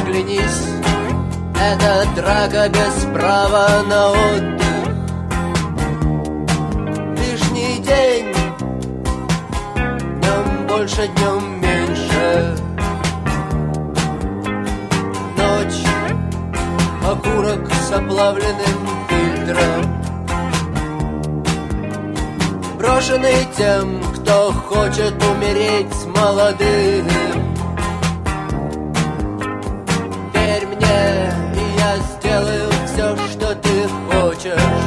оглянись, это драка без права на отдых. Лишний день, днем больше, днем меньше. Ночь, окурок с оплавленным фильтром, брошенный тем, кто хочет умереть молодым. Верь мне, и я сделаю все, что ты хочешь.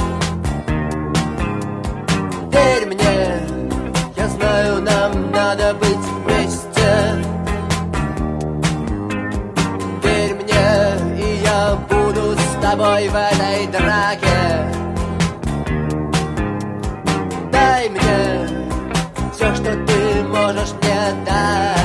Верь мне, я знаю, нам надо быть вместе. Верь мне, и я буду с тобой в этой драке. Дай мне все, что ты можешь мне дать.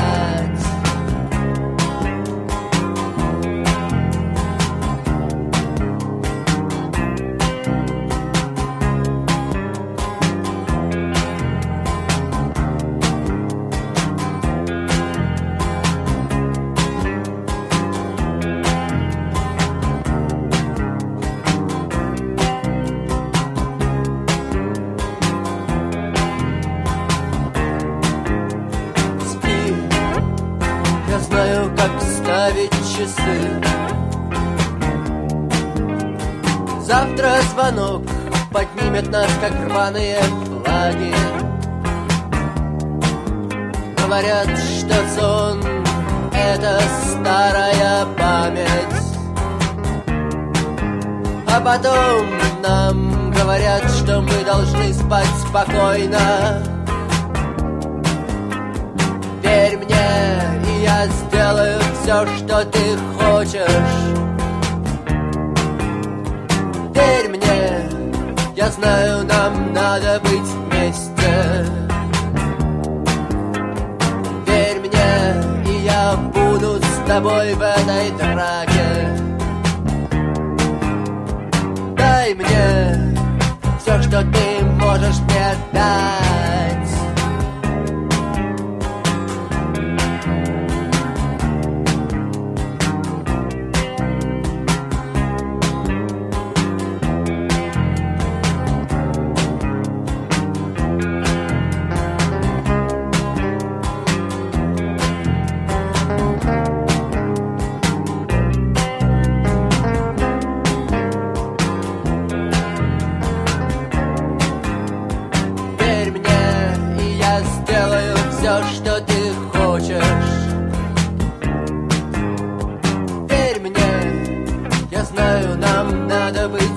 Знаю, как ставить часы. Завтра звонок поднимет нас, как рваные флаги. Говорят, что сон — это старая память. А потом нам говорят, что мы должны спать спокойно. Верь мне, и я сделаю все, что ты хочешь. Верь мне, я знаю, нам надо быть вместе. Верь мне, и я буду с тобой в этой драке. Дай мне все, что ты можешь мне дать. Все, что ты хочешь. Верь мне, я знаю, нам надо быть